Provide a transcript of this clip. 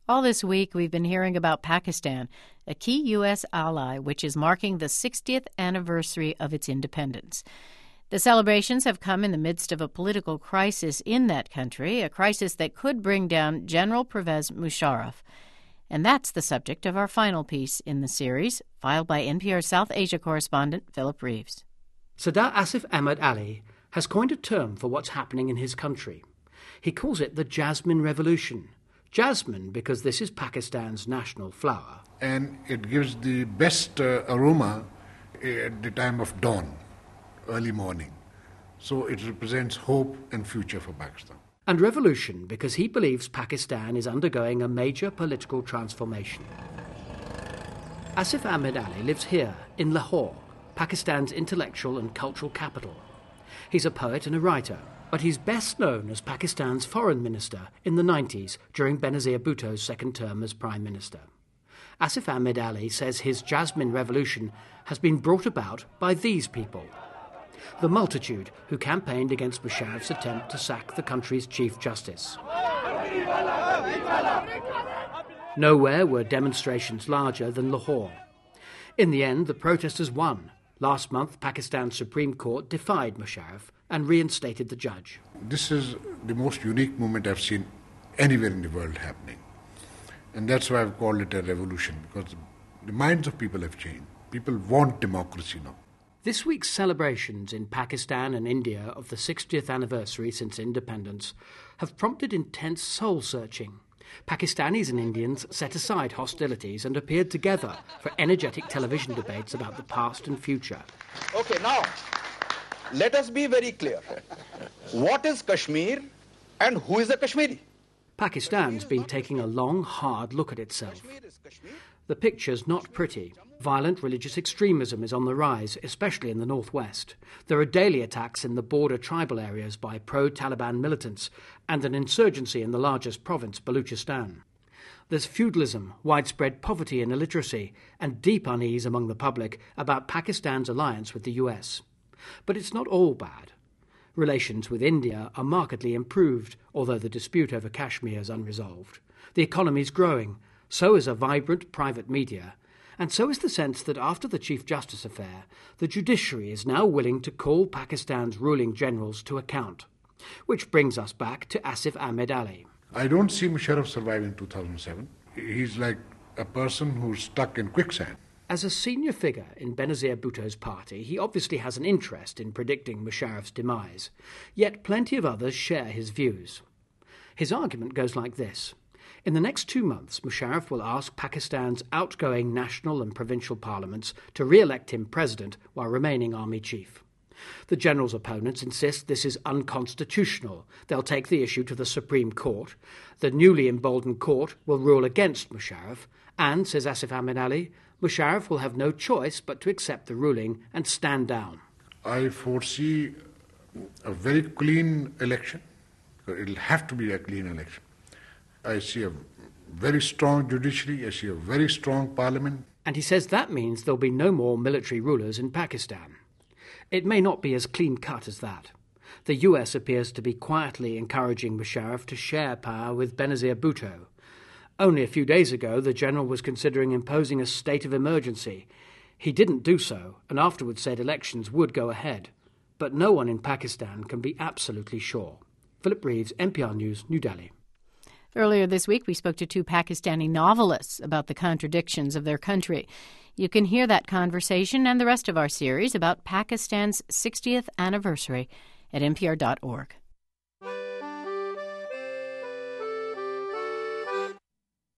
All this week, we've been hearing about Pakistan, a key U.S. ally which is marking the 60th anniversary of its independence. The celebrations have come in the midst of a political crisis in that country, a crisis that could bring down General Pervez Musharraf. And that's the subject of our final piece in the series, filed by NPR South Asia correspondent Philip Reeves. Sardar Asif Ahmed Ali has coined a term for what's happening in his country. He calls it the Jasmine Revolution. Jasmine because this is Pakistan's national flower. And it gives the best aroma at the time of dawn, early morning. So it represents hope and future for Pakistan. And revolution because he believes Pakistan is undergoing a major political transformation. Asif Ahmed Ali lives here in Lahore, Pakistan's intellectual and cultural capital. He's a poet and a writer, but he's best known as Pakistan's foreign minister in the 90s during Benazir Bhutto's second term as prime minister. Asif Ahmed Ali says his Jasmine Revolution has been brought about by these people. The multitude who campaigned against Musharraf's attempt to sack the country's Chief Justice. Nowhere were demonstrations larger than Lahore. In the end, the protesters won. Last month, Pakistan's Supreme Court defied Musharraf and reinstated the judge. This is the most unique movement I've seen anywhere in the world happening. And that's why I've called it a revolution, because the minds of people have changed. People want democracy now. This week's celebrations in Pakistan and India of the 60th anniversary since independence have prompted intense soul-searching. Pakistanis and Indians set aside hostilities and appeared together for energetic television debates about the past and future. Okay, now, let us be very clear. What is Kashmir and who is a Kashmiri? Pakistan's been taking a long, hard look at itself. The picture's not pretty. Violent religious extremism is on the rise, especially in the northwest. There are daily attacks in the border tribal areas by pro-Taliban militants and an insurgency in the largest province, Baluchistan. There's feudalism, widespread poverty and illiteracy, and deep unease among the public about Pakistan's alliance with the US. But it's not all bad. Relations with India are markedly improved, although the dispute over Kashmir is unresolved. The economy's growing, so is a vibrant private media, and so is the sense that after the Chief Justice affair, the judiciary is now willing to call Pakistan's ruling generals to account. Which brings us back to Asif Ahmed Ali. I don't see Musharraf surviving 2007. He's like a person who's stuck in quicksand. As a senior figure in Benazir Bhutto's party, he obviously has an interest in predicting Musharraf's demise, yet plenty of others share his views. His argument goes like this. In the next 2 months, Musharraf will ask Pakistan's outgoing national and provincial parliaments to re-elect him president while remaining army chief. The general's opponents insist this is unconstitutional. They'll take the issue to the Supreme Court. The newly emboldened court will rule against Musharraf, and, says Asif Ahmed Ali, Musharraf will have no choice but to accept the ruling and stand down. I foresee a very clean election. It'll have to be a clean election. I see a very strong judiciary. I see a very strong parliament. And he says that means there'll be no more military rulers in Pakistan. It may not be as clean-cut as that. The US appears to be quietly encouraging Musharraf to share power with Benazir Bhutto. Only a few days ago, the general was considering imposing a state of emergency. He didn't do so, and afterwards said elections would go ahead. But no one in Pakistan can be absolutely sure. Philip Reeves, NPR News, New Delhi. Earlier this week, we spoke to 2 Pakistani novelists about the contradictions of their country. You can hear that conversation and the rest of our series about Pakistan's 60th anniversary at npr.org.